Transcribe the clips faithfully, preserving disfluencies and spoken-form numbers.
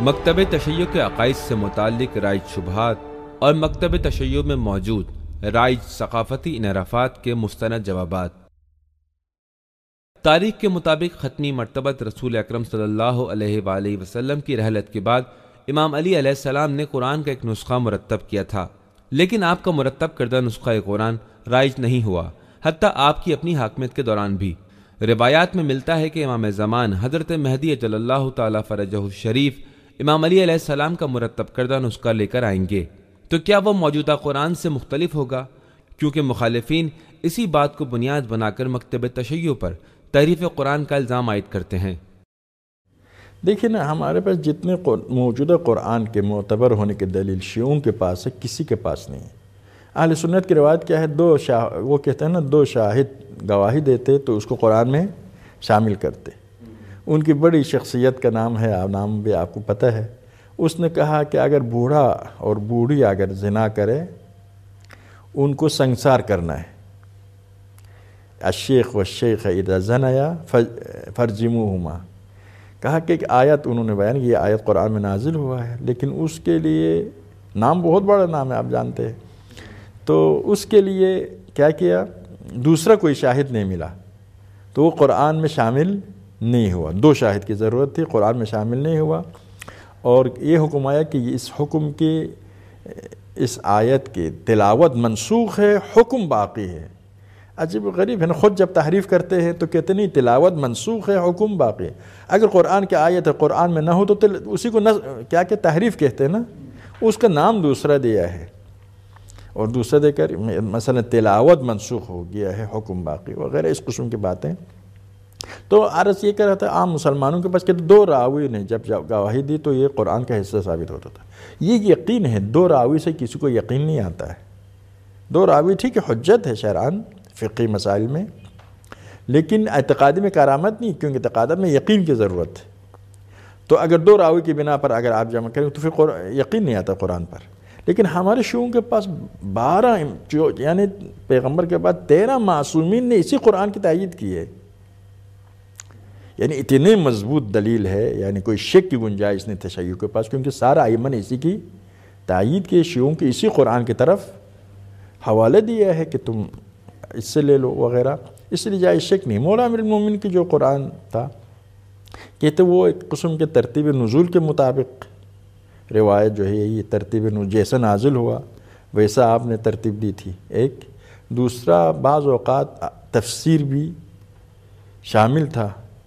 مکتب تشیع کے عقائد سے متعلق رائج شبہات اور مکتب تشیع میں موجود رائج ثقافتی انحرافات کے مستند جوابات۔ تاریخ کے مطابق ختمی مرتبت رسول اکرم صلی اللہ علیہ وآلہ وسلم کی رحلت کے بعد امام علی علیہ السلام نے قرآن کا ایک نسخہ مرتب کیا تھا، لیکن آپ کا مرتب کردہ نسخہ قرآن رائج نہیں ہوا، حتیٰ آپ کی اپنی حاکمیت کے دوران بھی۔ روایات میں ملتا ہے کہ امام زمان حضرت مہدی اجل اللہ تعالیٰ فرجہ الشریف امام علی علیہ السلام کا مرتب کردہ نسخہ لے کر آئیں گے، تو کیا وہ موجودہ قرآن سے مختلف ہوگا؟ کیونکہ مخالفین اسی بات کو بنیاد بنا کر مکتب تشیع پر تحریف قرآن کا الزام عائد کرتے ہیں۔ دیکھیں نا، ہمارے پاس جتنے موجودہ قرآن کے معتبر ہونے کے دلیل شیعوں کے پاس ہے، کسی کے پاس نہیں ہے۔ اہل سنت کی روایت کیا ہے؟ دو شاہ وہ کہتے ہیں نا، دو شاہد گواہی دیتے تو اس کو قرآن میں شامل کرتے۔ ان کی بڑی شخصیت کا نام ہے، نام بھی آپ کو پتہ ہے۔ اس نے کہا کہ اگر بوڑھا اور بوڑھی اگر زنا کرے ان کو سنگسار کرنا ہے۔ الشیخ والشیخ اذا زنیا فرجموہما، کہا کہ ایک آیت انہوں نے بیان کی، یہ آیت قرآن میں نازل ہوا ہے، لیکن اس کے لیے نام بہت بڑا نام ہے، آپ جانتے ہیں، تو اس کے لیے کیا کیا؟ دوسرا کوئی شاہد نہیں ملا تو وہ قرآن میں شامل نہیں ہوا۔ دو شاہد کی ضرورت تھی، قرآن میں شامل نہیں ہوا، اور یہ حکم آیا کہ اس حکم کی اس آیت کی تلاوت منسوخ ہے، حکم باقی ہے۔ عجیب غریب ہے نا، خود جب تحریف کرتے ہیں تو کہتے نہیں تلاوت منسوخ ہے، حکم باقی ہے۔ اگر قرآن کی آیت ہے قرآن میں نہ ہو تو اسی کو کیا کہ تحریف کہتے ہیں نا، اس کا نام دوسرا دیا ہے اور دوسرا دے کر مثلا تلاوت منسوخ ہو گیا ہے، حکم باقی وغیرہ اس قسم کی باتیں۔ تو عرض یہ کر رہا تھا، عام مسلمانوں کے پاس کہ دو راوی نے جب گواہی دی تو یہ قرآن کا حصہ ثابت ہوتا تھا۔ یہ یقین ہے، دو راوی سے کسی کو یقین نہیں آتا ہے۔ دو راوی ٹھیک ہے، حجت ہے شرعاً فقہی مسائل میں، لیکن اعتقادی میں کرامت نہیں، کیونکہ اعتقادات میں یقین کی ضرورت ہے۔ تو اگر دو راوی کی بنا پر اگر آپ جمع کریں تو پھر یقین نہیں آتا قرآن پر۔ لیکن ہمارے شیعوں کے پاس بارہ یعنی پیغمبر کے بعد تیرہ معصومین نے اسی قرآن کی تائید کی ہے، یعنی اتنے مضبوط دلیل ہے، یعنی کوئی شک کی گنجائش نہیں تشیع کے پاس، کیونکہ سارا ائمہ نے اسی کی تائید کی، شیعوں کے اسی قرآن کی طرف حوالہ دیا ہے کہ تم اس سے لے لو وغیرہ، اس لیے جائز شک نہیں۔ مولا امیر المومنین کی جو قرآن تھا کہتے وہ ایک قسم کے ترتیب نزول کے مطابق، روایت جو ہے یہ ترتیب نزول جیسا نازل ہوا ویسا آپ نے ترتیب دی تھی ایک۔ دوسرا بعض اوقات تفسیر بھی شامل تھا،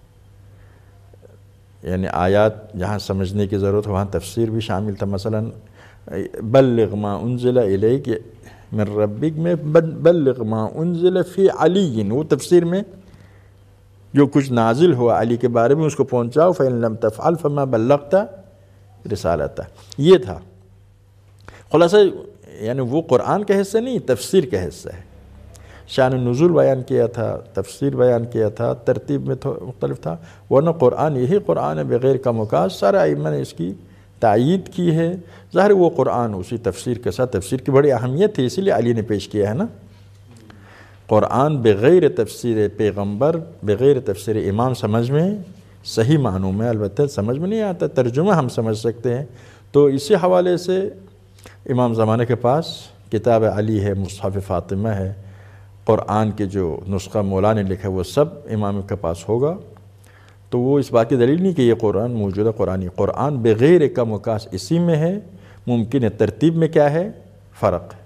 یعنی آیات جہاں سمجھنے کی ضرورت وہاں تفسیر بھی شامل تھا۔ مثلا بلغ ما انزل الیک من ربک میں بلغ ما انزل فی علی، وہ تفسیر میں جو کچھ نازل ہوا علی کے بارے میں اس کو پہنچاؤ، فإن لم تفعل فما بلغت رسالتہ، یہ تھا خلاصہ۔ یعنی وہ قرآن کا حصہ نہیں، تفسیر کا حصہ ہے۔ شان نزول بیان کیا تھا، تفسیر بیان کیا تھا، ترتیب میں مختلف تھا، ورنہ قرآن یہی قرآن ہے بغیر کم و کاس۔ سارے ائمہ نے اس کی تائید کی ہے۔ ظاہر وہ قرآن اسی تفسیر کے ساتھ، تفسیر کی بڑی اہمیت تھی اسی لیے علی نے پیش کیا ہے نا۔ قرآن بغیر تفسیر پیغمبر، بغیر تفسیر امام سمجھ میں صحیح معنوں میں البتہ سمجھ میں نہیں آتا، ترجمہ ہم سمجھ سکتے ہیں۔ تو اسی حوالے سے امام زمانے کے پاس کتاب علی ہے، مصحف فاطمہ ہے، قرآن کے جو نسخہ مولا نے لکھا وہ سب امام کے پاس ہوگا۔ تو وہ اس بات کی دلیل نہیں کہ یہ قرآن موجودہ قرآن قرآن بغیر کم و کاس اسی میں ہے، ممکن ہے ترتیب میں کیا ہے فرق ہے۔